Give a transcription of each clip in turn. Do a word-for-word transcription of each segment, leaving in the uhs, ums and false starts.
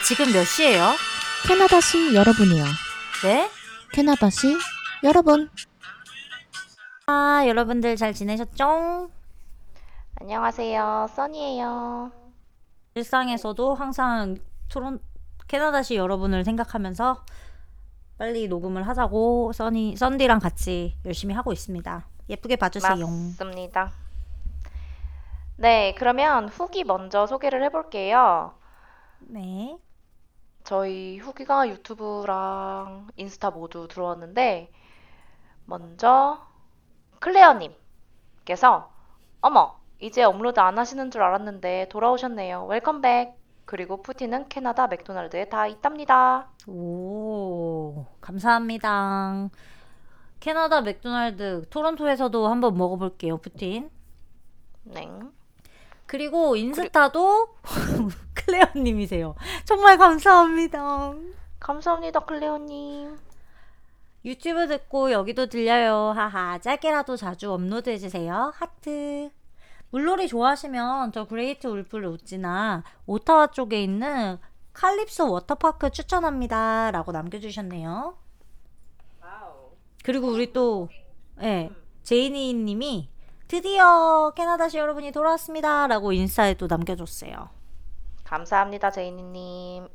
지금 몇 시예요? 캐나다시 여러분이요. 네? 캐나다시 여러분. 아, 여러분들 잘 지내셨죠? 안녕하세요, 써니예요. 일상에서도 항상 토론 캐나다시 여러분을 생각하면서 빨리 녹음을 하자고 써니 썬디랑 같이 열심히 하고 있습니다. 예쁘게 봐주세요. 맞습니다. 네, 그러면 후기 먼저 소개를 해볼게요. 네. 저희 후기가 유튜브랑 인스타 모두 들어왔는데, 먼저 클레어님께서 어머, 이제 업로드 안 하시는 줄 알았는데 돌아오셨네요. 웰컴백. 그리고 푸틴은 캐나다 맥도날드에 다 있답니다. 오, 감사합니다. 캐나다 맥도날드 토론토에서도 한번 먹어볼게요, 푸틴. 네. 그리고 인스타도 클레어님이세요. 정말 감사합니다. 감사합니다, 클레어님. 유튜브 듣고 여기도 들려요. 하하. 짧게라도 자주 업로드해주세요. 하트. 물놀이 좋아하시면 저 그레이트 울프 로지나 오타와 쪽에 있는 칼립소 워터파크 추천합니다. 라고 남겨주셨네요. 그리고 우리 또 예, 제이니 님이 드디어 캐나다시 여러분이 돌아왔습니다. 라고 인스타에 또 남겨줬어요. 감사합니다, 제이니님.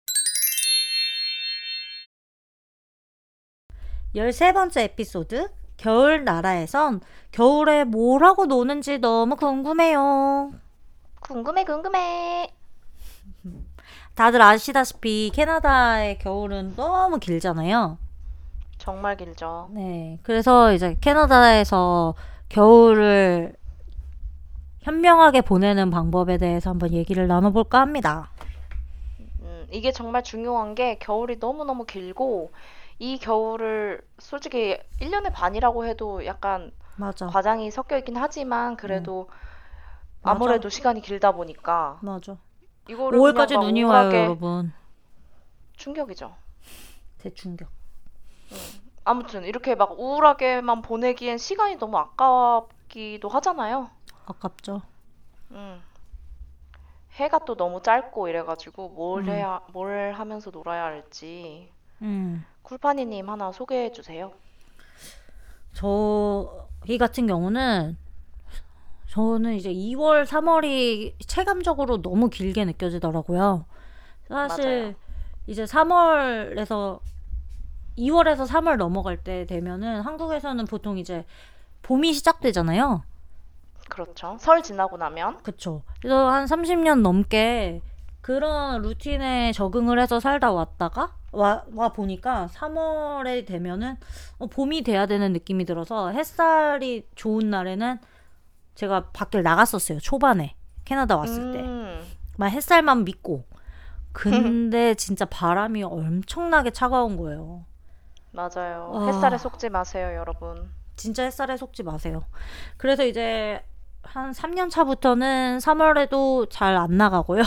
열세 번째 에피소드 겨울 나라에선 겨울에 뭘 하고 노는지 너무 궁금해요. 궁금해, 궁금해. 다들 아시다시피 캐나다의 겨울은 너무 길잖아요. 정말 길죠. 네, 그래서 이제 캐나다에서 겨울을 현명하게 보내는 방법에 대해서 한번 얘기를 나눠볼까 합니다. 음, 이게 정말 중요한 게 겨울이 너무너무 길고 이 겨울을 솔직히 일 년의 반이라고 해도 약간 맞아, 과장이 섞여 있긴 하지만 그래도 맞아. 아무래도 시간이 길다 보니까 맞아. 이거를 오월까지 그냥 막 눈이 와요, 우울하게 여러분. 충격이죠. 대충격. 아무튼 이렇게 막 우울하게만 보내기엔 시간이 너무 아깝기도 하잖아요. 아깝죠. 음. 해가 또 너무 짧고 이래가지고 뭘 음. 해야 뭘 하면서 놀아야 할지 음. 쿨파니님 하나 소개해 주세요. 저희 같은 경우는 저는 이제 이월, 삼월이 체감적으로 너무 길게 느껴지더라고요. 사실 맞아요. 이제 삼월에서 이월에서 삼월 넘어갈 때 되면은 한국에서는 보통 이제 봄이 시작되잖아요. 그렇죠. 설 지나고 나면 그쵸. 그래서 한 삼십 년 넘게 그런 루틴에 적응을 해서 살다 왔다가 와, 와 보니까 삼월에 되면은 어, 봄이 돼야 되는 느낌이 들어서 햇살이 좋은 날에는 제가 밖을 나갔었어요. 초반에 캐나다 왔을 때. 음, 막 햇살만 믿고. 근데 진짜 바람이 엄청나게 차가운 거예요. 맞아요. 아. 햇살에 속지 마세요, 여러분. 진짜 햇살에 속지 마세요. 그래서 이제 한 삼 년 차부터는 삼월에도 잘 안 나가고요.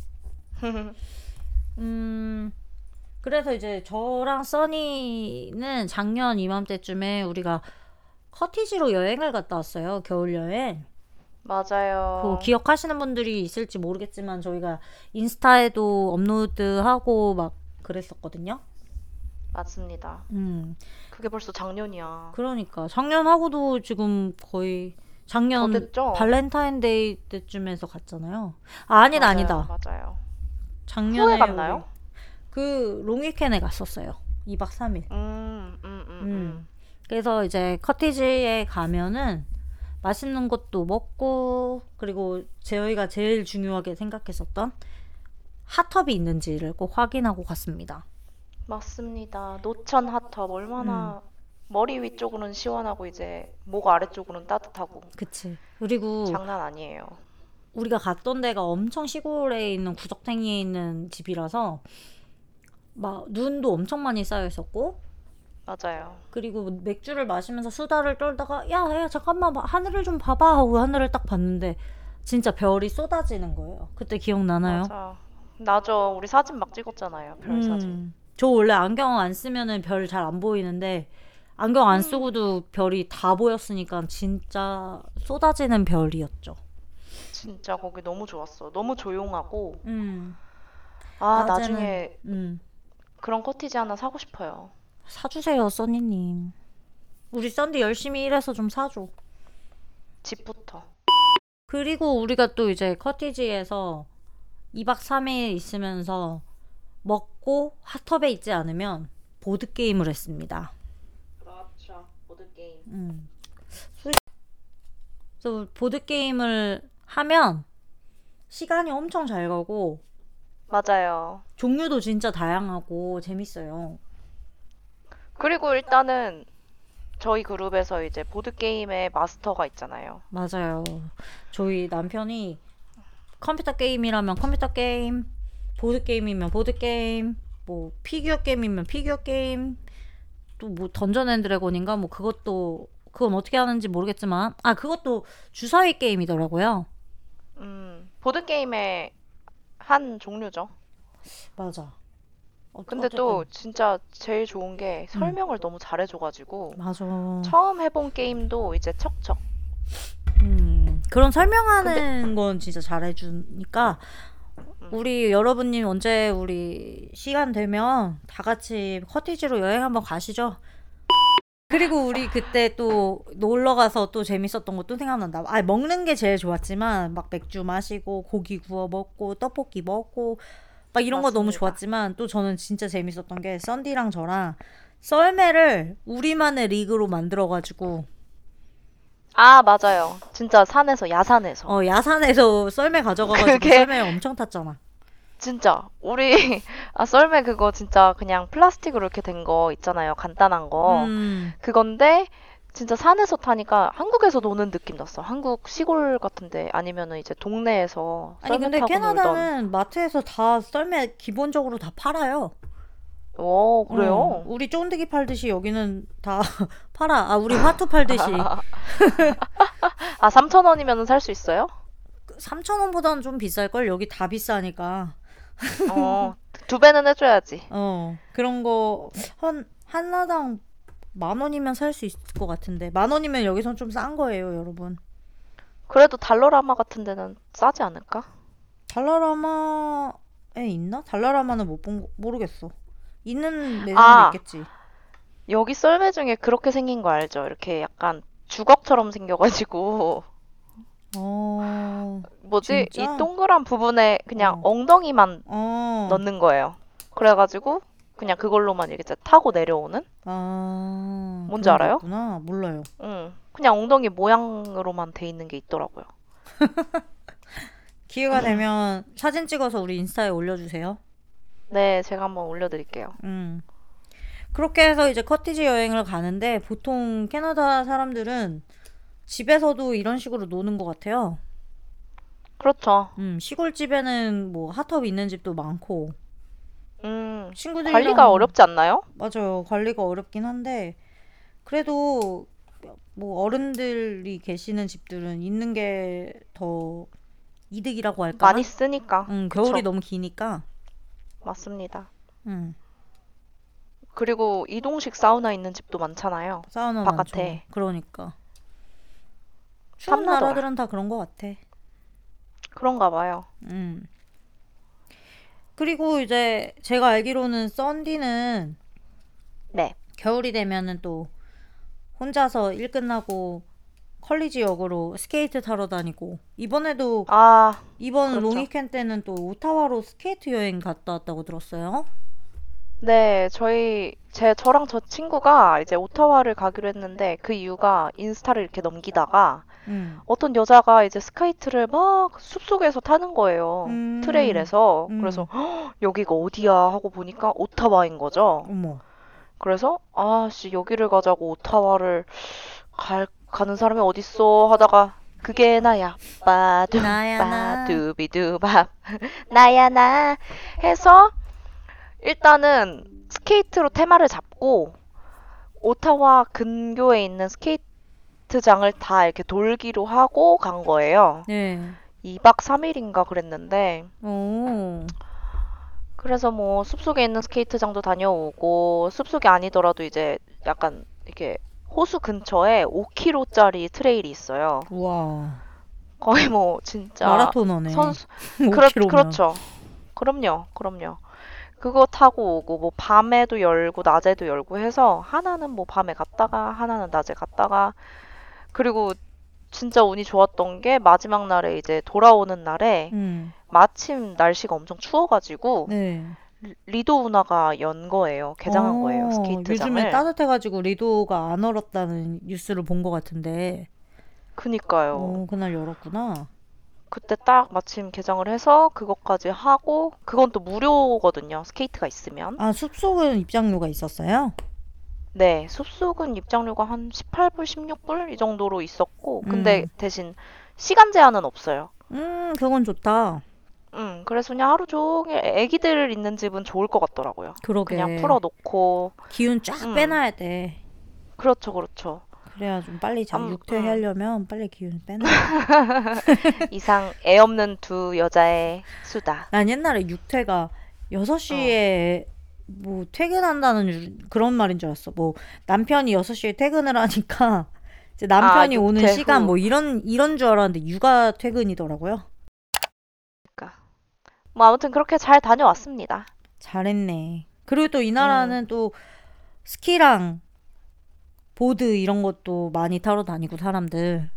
음, 그래서 이제 저랑 써니는 작년 이맘때쯤에 우리가 커티지로 여행을 갔다 왔어요. 겨울 여행. 맞아요. 그 기억하시는 분들이 있을지 모르겠지만 저희가 인스타에도 업로드하고 막 그랬었거든요. 맞습니다. 음, 그게 벌써 작년이야. 그러니까 작년하고도 지금 거의 작년 더 됐죠? 발렌타인데이 때쯤에서 갔잖아요. 아, 아니다, 맞아요, 아니다. 맞아요. 작년에 후에 갔나요? 우리 그 롱위켄에 갔었어요. 이 박 삼 일. 음, 음, 음, 음. 음. 그래서 이제 커티지에 가면은 맛있는 것도 먹고 그리고 저희가 제일 중요하게 생각했었던 핫tub이 있는지를 꼭 확인하고 갔습니다. 맞습니다. 노천 핫tub 음. 얼마나 머리 위쪽으로는 시원하고 이제 목 아래쪽으로는 따뜻하고 그치. 그리고 장난 아니에요. 우리가 갔던 데가 엄청 시골에 있는 구석탱이에 있는 집이라서 막 눈도 엄청 많이 쌓여 있었고 맞아요. 그리고 맥주를 마시면서 수다를 떨다가 야, 야 잠깐만 봐. 하늘을 좀 봐봐 하고 하늘을 딱 봤는데 진짜 별이 쏟아지는 거예요. 그때 기억나나요? 맞아. 나죠. 우리 사진 막 찍었잖아요. 별 사진. 음, 저 원래 안경 안 쓰면은 별 잘 안 보이는데 안경 안 쓰고도 별이 다 보였으니까 진짜 쏟아지는 별이었죠. 진짜 거기 너무 좋았어. 너무 조용하고 음. 아, 낮에는 나중에 음 그런 코티지 하나 사고 싶어요. 사주세요, 써니님. 우리 썬디 열심히 일해서 좀 사줘. 집부터. 그리고 우리가 또 이제 커티지에서 이 박 삼 일 있으면서 먹고 핫tub에 있지 않으면 보드게임을 했습니다. 그렇죠. 보드게임. 음. 그래서 보드게임을 하면 시간이 엄청 잘 가고 맞아요. 종류도 진짜 다양하고 재밌어요. 그리고 일단은 저희 그룹에서 이제 보드게임의 마스터가 있잖아요. 맞아요. 저희 남편이 컴퓨터 게임이라면 컴퓨터 게임, 보드 게임이면 보드 게임, 뭐 피규어 게임이면 피규어 게임, 또 뭐 던전 앤 드래곤인가 뭐 그것도 그건 어떻게 하는지 모르겠지만 아 그것도 주사위 게임이더라고요. 음, 보드게임의 한 종류죠. 맞아. 어, 근데 또 어쨌든 진짜 제일 좋은 게 음 설명을 너무 잘해줘가지고 맞아. 처음 해본 게임도 이제 척척. 음 그런 근데 설명하는 건 진짜 잘해주니까 음, 우리 여러분님 언제 우리 시간 되면 다 같이 커티지로 여행 한번 가시죠. 그리고 우리 그때 또 놀러 가서 또 재밌었던 것도 생각난다. 아, 먹는 게 제일 좋았지만 막 맥주 마시고 고기 구워 먹고 떡볶이 먹고 막 이런 거 너무 맞습니다. 좋았지만 또 저는 진짜 재밌었던 게 썬디랑 저랑 썰매를 우리만의 리그로 만들어 가지고 아, 맞아요. 진짜 산에서, 야산에서. 어 야산에서 썰매 가져가 가지고 그게 썰매 엄청 탔잖아. 진짜 우리 아, 썰매 그거 진짜 그냥 플라스틱으로 이렇게 된 거 있잖아요. 간단한 거. 음. 그건데 진짜 산에서 타니까 한국에서 노는 느낌 났어. 한국 시골 같은데 아니면은 이제 동네에서 아니 썰매 근데 타고 놀던. 캐나다는 마트에서 다 썰매 기본적으로 다 팔아요. 오, 어, 그래요? 우리 쫀득이 팔듯이 여기는 다 팔아. 아, 우리 화투 팔듯이. 아, 삼천 원이면 살 수 있어요? 삼천 원보다는 좀 비쌀걸? 여기 다 비싸니까. 어, 두 배는 해줘야지. 어, 그런 거, 한, 하나당 만 원이면 살 수 있을 것 같은데. 만 원이면 여기선 좀 싼 거예요, 여러분. 그래도 달러라마 같은 데는 싸지 않을까? 달라라마에 있나? 달라라마는 못 본, 거- 모르겠어. 있는 매장도 아, 있겠지. 여기 썰매 중에 그렇게 생긴 거 알죠? 이렇게 약간 주걱처럼 생겨가지고 어, 뭐지? 이 진짜? 동그란 부분에 그냥 어, 엉덩이만 어, 넣는 거예요. 그래가지고 그냥 그걸로만 이렇게 타고 내려오는? 아, 뭔지 그런 게 알아요? 있구나. 몰라요. 응. 그냥 엉덩이 모양으로만 돼 있는 게 있더라고요. 기회가 되면 사진 찍어서 우리 인스타에 올려주세요. 네, 제가 한번 올려드릴게요. 음. 그렇게 해서 이제 커티지 여행을 가는데 보통 캐나다 사람들은 집에서도 이런 식으로 노는 것 같아요. 그렇죠. 음, 시골집에는 뭐 핫tub 있는 집도 많고 음, 관리가 친구들이랑 어렵지 않나요? 맞아요. 관리가 어렵긴 한데 그래도 뭐 어른들이 계시는 집들은 있는 게 더 이득이라고 많이 할까나? 쓰니까. 음, 겨울이 그쵸. 너무 기니까. 맞습니다. 음, 그리고 이동식 사우나 있는 집도 많잖아요. 사우나 많죠. 바깥에. 그러니까 추운 탐나더라. 나라들은 다 그런 것 같아. 그런가 봐요. 음. 그리고 이제 제가 알기로는 썬디는 네. 겨울이 되면은 또 혼자서 일 끝나고 컬리지 역으로 스케이트 타러 다니고 이번에도 아, 이번 그렇죠. 롱위켄 때는 또 오타와로 스케이트 여행 갔다 왔다고 들었어요. 네, 저희, 제, 저랑 저 친구가 이제 오타와를 가기로 했는데 그 이유가 인스타를 이렇게 넘기다가 음. 어떤 여자가 이제 스케이트를 막 숲속에서 타는 거예요. 음. 트레일에서. 그래서 음. "헉, 여기가 어디야 하고 보니까 오타와인 거죠. 어머. 그래서 아씨 여기를 가자고 오타와를 갈, 가는 사람이 어딨어 하다가 그게 나야 나야 나. 빠두바두비두밥 나야 나 해서 일단은 스케이트로 테마를 잡고 오타와 근교에 있는 스케이트장을 다 이렇게 돌기로 하고 간 거예요. 네. 이 박 삼 일인가 그랬는데 오. 그래서 뭐 숲속에 있는 스케이트장도 다녀오고 숲속이 아니더라도 이제 약간 이렇게 호수 근처에 오 킬로미터짜리 트레일이 있어요. 우와. 거의 뭐 진짜 마라토너네. 선수 그렇 오 킬로미터면. 그렇죠. 그럼요, 그럼요. 그거 타고 오고 뭐 밤에도 열고 낮에도 열고 해서 하나는 뭐 밤에 갔다가 하나는 낮에 갔다가 그리고 진짜 운이 좋았던 게 마지막 날에 이제 돌아오는 날에 음. 마침 날씨가 엄청 추워가지고 네. 리- 리도 운하가 연 거예요. 개장한 거예요, 어, 요즘에 스케이트장을. 따뜻해가지고 리도가 안 얼었다는 뉴스를 본 것 같은데, 그니까요. 어, 그날 열었구나. 그때 딱 마침 개장을 해서 그것까지 하고 그건 또 무료거든요. 스케이트가 있으면. 아, 숲속은 입장료가 있었어요? 네, 숲속은 입장료가 한 십팔 불, 십육 불 이 정도로 있었고 근데 음, 대신 시간 제한은 없어요. 음, 그건 좋다. 음, 그래서 그냥 하루 종일 애기들 있는 집은 좋을 것 같더라고요. 그냥 그러게. 풀어놓고, 기운 쫙 음, 빼놔야 돼. 그렇죠, 그렇죠. 그래야 좀 빨리 자. 암, 음, 육퇴하려면 빨리 기운 빼놔야 돼. 이상 애 없는 두 여자의 수다. 난 옛날에 육퇴가 어, 여섯 시에 뭐 퇴근한다는 줄- 그런 말인 줄 알았어. 뭐 남편이 여섯 시에 퇴근을 하니까 이제 아, 남편이 오는 육퇴 시간 후. 뭐 이런 이런 줄 알았는데 육아 퇴근이더라고요. 그러니까. 뭐 아무튼 그렇게 잘 다녀왔습니다. 잘했네. 그리고 또 이 음, 나라는 또 스키랑 보드 이런 것도 많이 타러 다니고 사람들.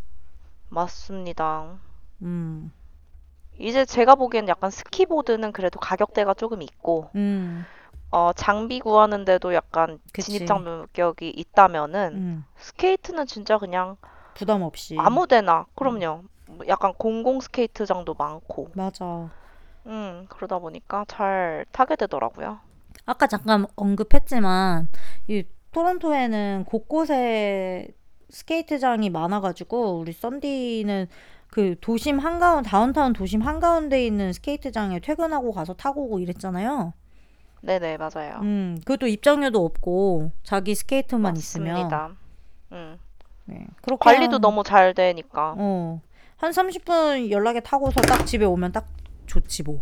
맞습니다. 음. 이제 제가 보기엔 약간 스키보드는 그래도 가격대가 조금 있고, 음. 어, 장비 구하는데도 약간 진입 그치. 장벽이 있다면은, 음. 스케이트는 진짜 그냥 부담 없이. 아무 데나, 음. 그럼요. 뭐 약간 공공 스케이트장도 많고, 맞아. 음, 그러다 보니까 잘 타게 되더라고요. 아까 잠깐 언급했지만 이 토론토에는 곳곳에 스케이트장이 많아가지고 우리 썬디는 그 도심 한가운 다운타운 도심 한가운데 있는 스케이트장에 퇴근하고 가서 타고 오고 이랬잖아요. 네네, 맞아요. 음, 그것도 입장료도 없고 자기 스케이트만 있으면 맞습니다. 음, 네, 그렇게 관리도 한, 너무 잘 되니까. 어, 한 삼십 분 연락에 타고서 딱 집에 오면 딱 좋지 뭐.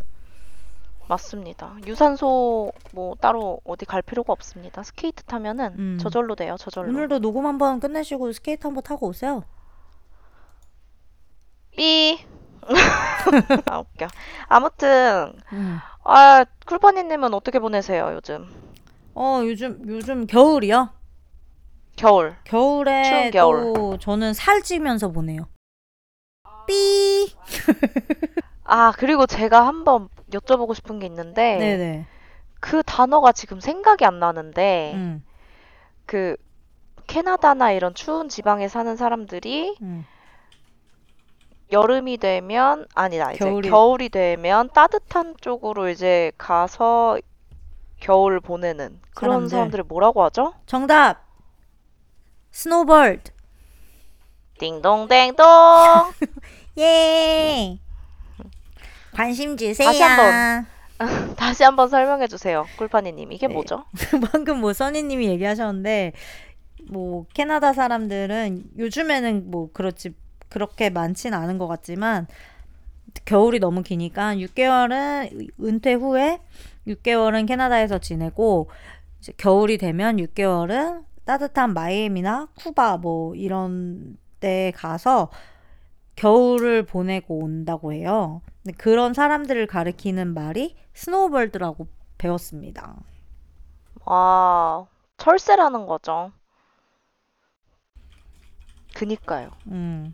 맞습니다. 유산소 뭐 따로 어디 갈 필요가 없습니다. 스케이트 타면은 음, 저절로 돼요, 저절로. 오늘도 녹음 한번 끝내시고 스케이트 한번 타고 오세요. 삐! 아, 웃겨. 아무튼, 음. 아, 쿨퍼니님은 어떻게 보내세요, 요즘? 어, 요즘, 요즘 겨울이요? 겨울, 추운 겨울에 겨울. 또 저는 살찌면서 보내요. 삐! 아, 그리고 제가 한번 여쭤보고 싶은 게 있는데, 네네. 그 단어가 지금 생각이 안 나는데, 음, 그, 캐나다나 이런 추운 지방에 사는 사람들이 음. 여름이 되면, 아니다, 이제 겨울이, 겨울이 되면 따뜻한 쪽으로 이제 가서 겨울 보내는 그런 사람들. 사람들을 뭐라고 하죠? 정답! 스노볼드! 띵동댕동! 예! 관심 다시 한번, 주세요. 다시 한번 설명해 주세요. 꿀파니님, 이게 네. 뭐죠? 방금 뭐 써니님이 얘기하셨는데, 뭐, 캐나다 사람들은 요즘에는 뭐, 그렇지, 그렇게 많진 않은 것 같지만, 겨울이 너무 기니까 육 개월은 은퇴 후에 육 개월은 캐나다에서 지내고 이제 겨울이 되면 육 개월은 따뜻한 마이애미나 쿠바 뭐 이런 데 가서 겨울을 보내고 온다고 해요. 근데 그런 사람들을 가리키는 말이 스노우볼드라고 배웠습니다. 아, 철새라는 거죠. 그니까요. 음.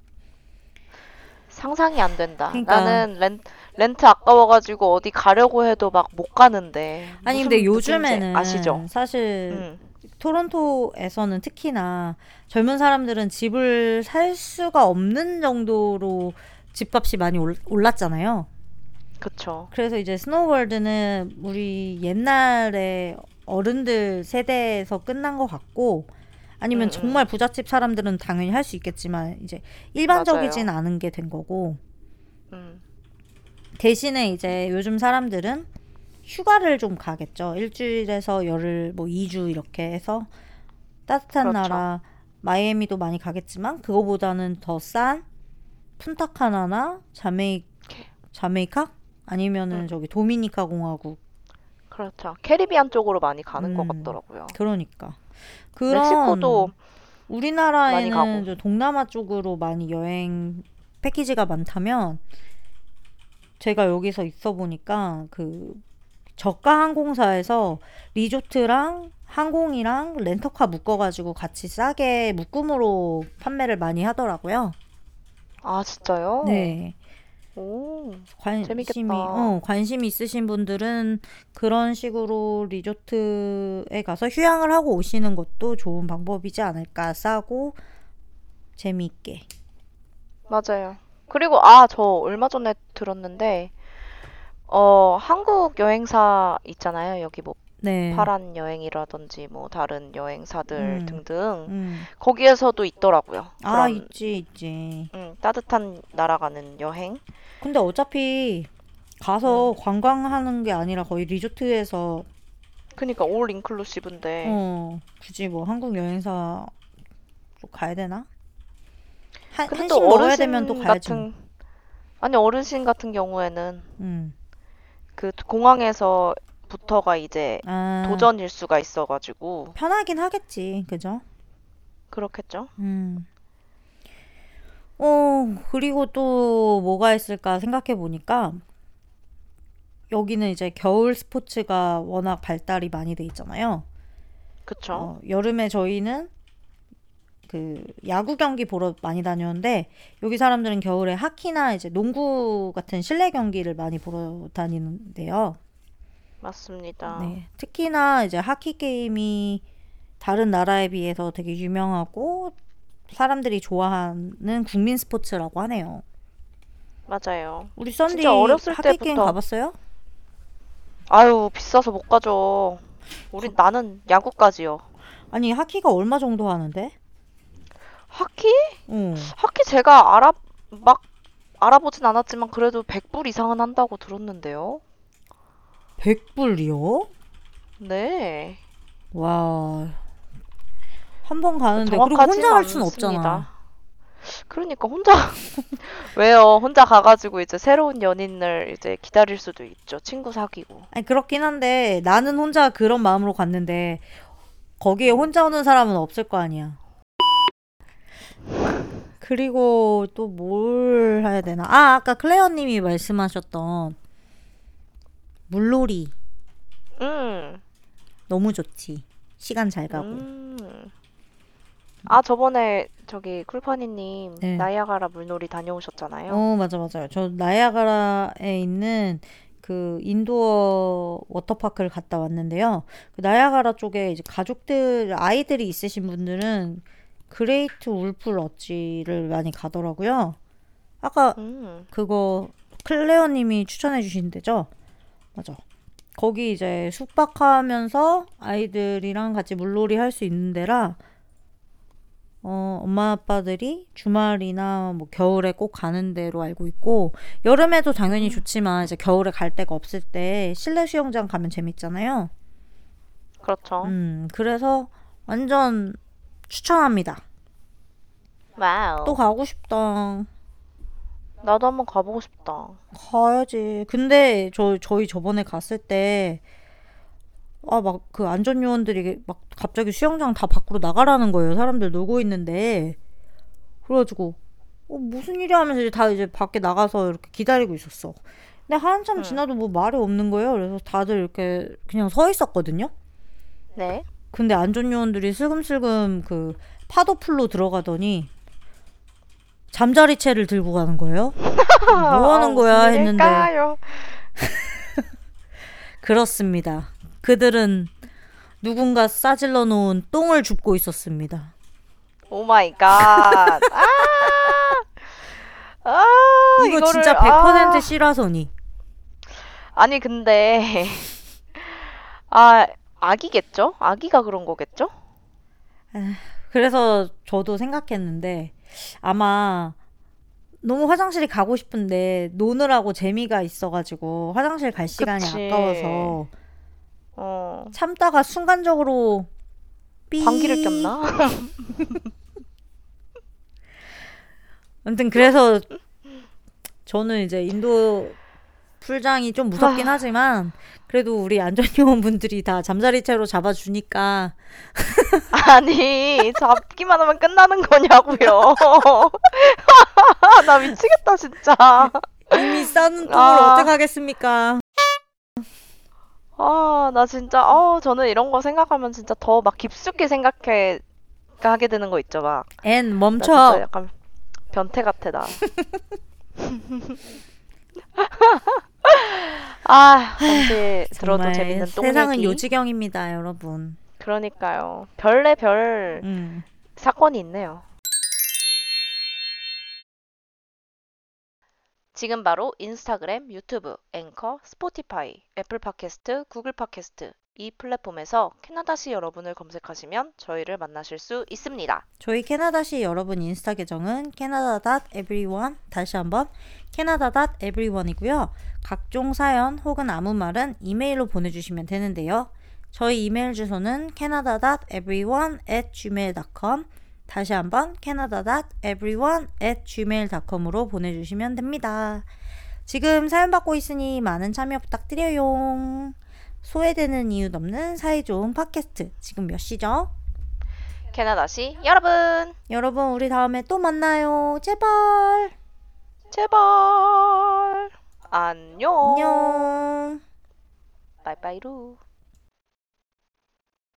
상상이 안 된다. 그러니까 나는 렌, 렌트 아까워가지고 어디 가려고 해도 막 못 가는데. 아니 근데 무슨 느낌인지 아시죠? 요즘에는 사실 음, 토론토에서는 특히나 젊은 사람들은 집을 살 수가 없는 정도로 집값이 많이 올, 올랐잖아요. 그쵸. 그래서 이제 스노우월드는 우리 옛날에 어른들 세대에서 끝난 것 같고 음, 아니면 음, 정말 부잣집 사람들은 당연히 할 수 있겠지만 이제 일반적이진 맞아요. 않은 게 된 거고 음, 대신에 이제 요즘 사람들은 휴가를 좀 가겠죠. 일주일에서 열흘 뭐 이 주 이렇게 해서 따뜻한 그렇죠. 나라 마이애미도 많이 가겠지만 그거보다는 더 싼 푼타카나나 자메이 캐- 자메이카 음, 아니면은 저기 도미니카 공화국. 그렇죠. 캐리비안 쪽으로 많이 가는 것 음, 같더라고요. 그러니까 멕시코도 그런 많이 우리나라에는 가고. 저 동남아 쪽으로 많이 여행 패키지가 많다면 제가 여기서 있어 보니까 그 저가 항공사에서 리조트랑 항공이랑 렌터카 묶어가지고 같이 싸게 묶음으로 판매를 많이 하더라고요. 아, 진짜요? 네. 오, 관심이, 재밌겠다. 어, 관심 있으신 분들은 그런 식으로 리조트에 가서 휴양을 하고 오시는 것도 좋은 방법이지 않을까. 싸고 재미있게. 맞아요. 그리고, 아, 저 얼마 전에 들었는데, 어, 한국 여행사 있잖아요. 여기 뭐, 네. 파란 여행이라든지, 뭐, 다른 여행사들 음, 등등. 음. 거기에서도 있더라고요. 아, 그런, 있지, 있지. 음, 따뜻한 나라 가는 여행. 근데 어차피 음, 가서 관광하는 게 아니라 거의 리조트에서 그니까, 올 인클루시브인데. 어, 굳이 뭐 한국 여행사 쪽 가야 되나? 한, 근데 또 한식 먹어야 되면 또 어르신 가야지 뭐. 같은, 아니, 어르신 같은 경우에는 음. 그 공항에서부터가 이제 아, 도전일 수가 있어가지고, 편하긴 하겠지. 그죠? 그렇겠죠? 음. 어, 그리고 또 뭐가 있을까 생각해 보니까 여기는 이제 겨울 스포츠가 워낙 발달이 많이 돼 있잖아요. 그쵸? 어, 여름에 저희는 그 야구 경기 보러 많이 다녔는데 여기 사람들은 겨울에 하키나 이제 농구 같은 실내 경기를 많이 보러 다니는데요. 맞습니다. 네, 특히나 이제 하키 게임이 다른 나라에 비해서 되게 유명하고 사람들이 좋아하는 국민 스포츠라고 하네요. 맞아요. 우리 진짜 썬디 어렸을 하키 게임 때부터, 가봤어요? 아유, 비싸서 못 가죠. 우리, 나는 야구까지요. 아니 하키가 얼마 정도 하는데? 하키? 응. 하키 제가 알아, 막 알아보진 않았지만 그래도 백 불 이상은 한다고 들었는데요. 백 불이요? 네. 와, 한 번 가는데 그리고 정확하진 혼자 갈 순 없잖아. 않습니다. 그러니까 혼자, 왜요? 혼자 가가지고 이제 새로운 연인을 이제 기다릴 수도 있죠. 친구 사귀고. 아니 그렇긴 한데 나는 혼자 그런 마음으로 갔는데 거기에 음. 혼자 오는 사람은 없을 거 아니야. 그리고 또 뭘 해야 되나? 아, 아까 클레어 님이 말씀하셨던 물놀이 음. 너무 좋지. 시간 잘 가고. 음. 아, 저번에 저기 쿨파니님 네. 나이아가라 물놀이 다녀오셨잖아요. 어, 맞아, 맞아요. 저 나야가라에 있는 그 인도어 워터파크를 갔다 왔는데요. 그 나야가라 쪽에 이제 가족들, 아이들이 있으신 분들은 그레이트 울프 런치를 많이 가더라고요. 아까 음. 그거 클레어 님이 추천해 주신 데죠? 맞아. 거기 이제 숙박하면서 아이들이랑 같이 물놀이 할 수 있는 데라 어, 엄마 아빠들이 주말이나 뭐 겨울에 꼭 가는 데로 알고 있고 여름에도 당연히 음. 좋지만 이제 겨울에 갈 데가 없을 때 실내 수영장 가면 재밌잖아요. 그렇죠. 음, 그래서 완전 추천합니다. 또 와우. 가고 싶다. 나도 한번 가보고 싶다. 가야지. 근데 저 저희 저번에 갔을 때 아, 막 그 안전 요원들이 막 갑자기 수영장 다 밖으로 나가라는 거예요. 사람들 놀고 있는데. 그래가지고 어, 무슨 일이 하면서 이제 다 이제 밖에 나가서 이렇게 기다리고 있었어. 근데 한참 응. 지나도 뭐 말이 없는 거예요. 그래서 다들 이렇게 그냥 서 있었거든요. 네. 근데 안전 요원들이 슬금슬금 그 파도풀로 들어가더니 잠자리채를 들고 가는 거예요. 뭐 아, 하는 거야 무슨 했는데 일일까요? 그렇습니다. 그들은 누군가 싸질러 놓은 똥을 줍고 있었습니다. 오 마이 갓. 아, 아, 이거 이거를, 진짜 백 퍼센트 아. 실화선이. 아니, 근데, 아, 아기겠죠? 아기가 그런 거겠죠? 그래서 저도 생각했는데 아마 너무 화장실이 가고 싶은데 노느라고 재미가 있어가지고 화장실 갈 시간이 그치. 아까워서 어, 참다가 순간적으로 방귀를 삐. 꼈나? 아무튼 그래서 저는 이제 인도 풀장이 좀 무섭긴 아, 하지만 그래도 우리 안전요원분들이 다 잠자리채로 잡아주니까 아니, 잡기만 하면 끝나는 거냐고요. 나 미치겠다, 진짜. 이미 싸는 똥을 아. 어떡하겠습니까? 아, 나 진짜, 어, 저는 이런 거 생각하면 진짜 더 막 깊숙이 생각해, 하게 되는 거 있죠, 막. 앤 나 진짜 멈춰. 약간 변태 같아, 나. 아, 잠시 들어도 정말 재밌는 똥 세상은 얘기. 요지경입니다, 여러분. 그러니까요. 별의 별 음. 사건이 있네요. 지금 바로 인스타그램, 유튜브, 앵커, 스포티파이, 애플 팟캐스트, 구글 팟캐스트 이 플랫폼에서 캐나다시 여러분을 검색하시면 저희를 만나실 수 있습니다. 저희 캐나다시 여러분 인스타 계정은 canada.everyone 다시 한번 canada.everyone이고요. 각종 사연 혹은 아무 말은 이메일로 보내주시면 되는데요. 저희 이메일 주소는 canada.everyone at gmail dot com 다시 한번 canada.everyone at gmail dot com으로 보내주시면 됩니다. 지금 사연 받고 있으니 많은 참여 부탁드려요. 소외되는 이유 없는 사이좋은 팟캐스트 지금 몇 시죠? 캐나다시 여러분, 여러분 우리 다음에 또 만나요. 제발. 제발 안녕. 안녕. 바이바이루.